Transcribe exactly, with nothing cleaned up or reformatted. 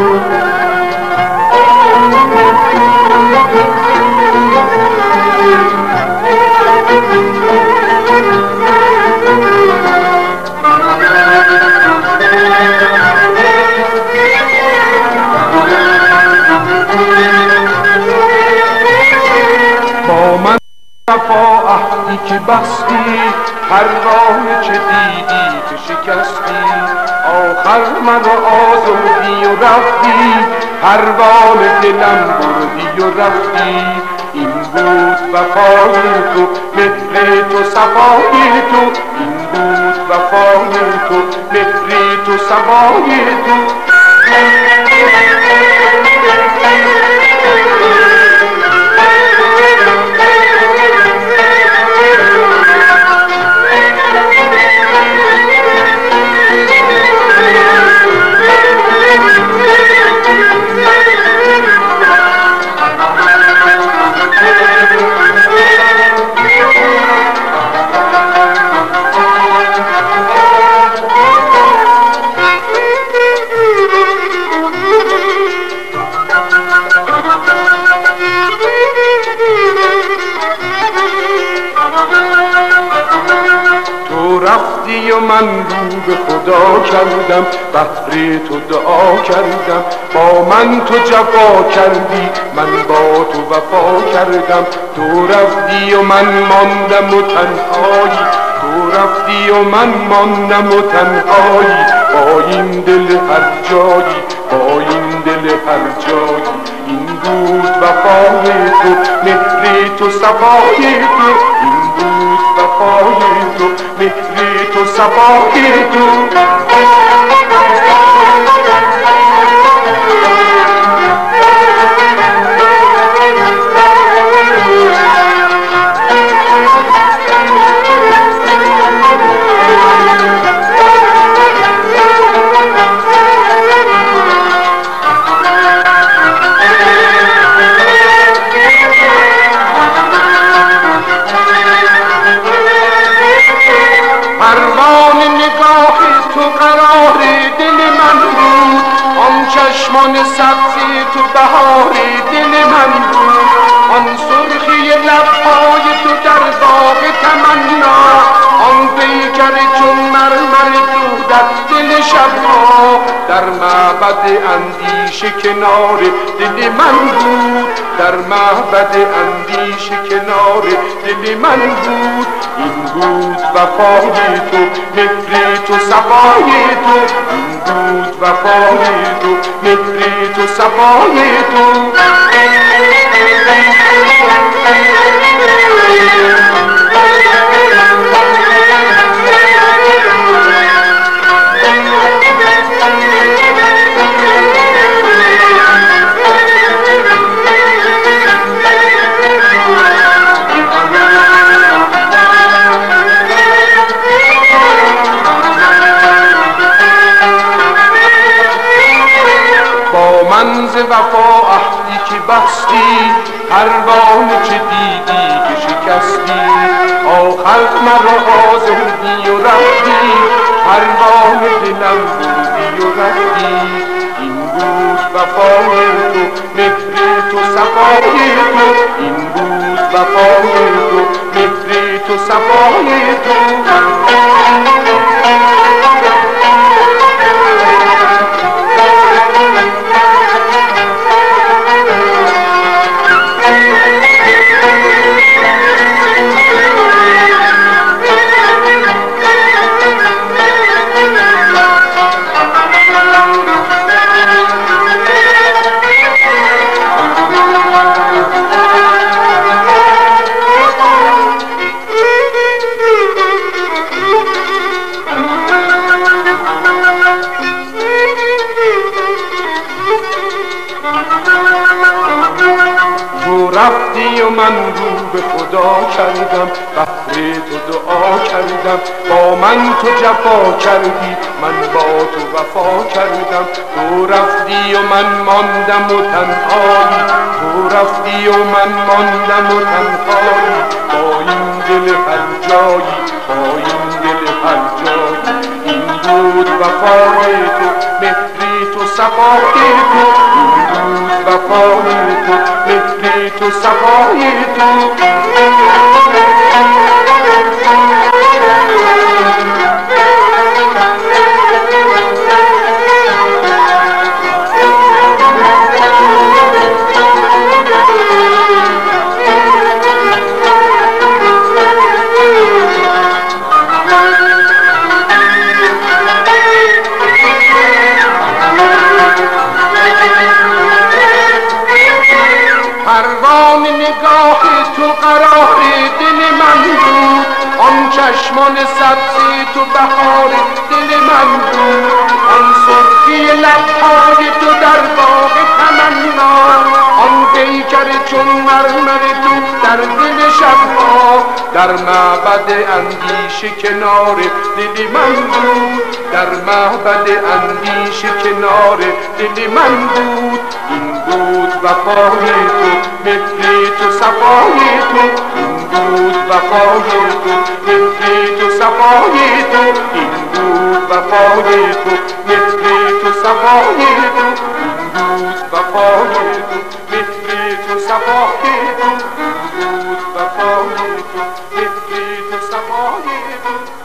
وفا عهدی که بستی، پروانه چه دیدی که شکستی، آخر مرا آزردی و رفتی، پروانه دلم بردی و رفتی. این بود وفای تو، مهر تو، صفای تو، این بود وفای تو، مهر تو، صفای تو. رفتی و من رو به خدا کردم، بهر تو دعا کردم، با من تو جفا کردی، من با تو وفا کردم. تو رفتی و من ماندم و تنهایی، تو رفتی و من ماندم و تنهایی، با این دل هر جایی، با این دل هر جایی. این بود وفای تو، مهر تو، صفای تو، این بود وفای تو، مهر تو، صفای تو. چشمان سبز تو بهار دل من بود، آن سرخی لبهای تو در باغ تمنا، آن پیکر چون مرمر تو در دل شبها، در معبد اندیشه کنار دل من بود، در معبد اندیشه کنار دل من بود. این بود وفای تو، مهر تو، صفای تو، این بود وفای تو، مهر تو، صفای تو. منز وفا عهدی که بستی، پروانه چه دیدی که شکستی، آخر مرا آزردی و رفتی، پروانه دلم بردی و رفتی. این بود وفای تو، مهر تو، صفای تو، این بود وفای تو، مهر تو، صفای تو. رفتی و من رو به خدا کردم، بهر تو دعا کردم، با من تو جفا کردی، من با تو وفا کردم. تو رفتی و من ماندم و تنهایی، تو رفتی و من ماندم و تنهایی، با این دل هر جایی، با این دل هر جایی. این بود وفای تو، مهر تو، تو صفای تو، این بود وفای تو، مهر تو صفای تو. پروانه نگاه تو قرار دل من بود، آن چشمان سبزی تو بهار دل من بود، آن سرخی لبهای تو در باغ تمنا، آن پیکر چون مرمر تو در دل شبها، در معبد اندیشه کنار دل من بود، در معبد اندیشه کنار دل من بود. این بود وفای تو، مهر تو صفای تو، این بود وفای تو، مهر تو صفای تو، این بود وفای تو، مهر تو صفای تو، این بود وفای تو، مهر تو صفای تو، این بود وفای تو، مهر تو صفای تو.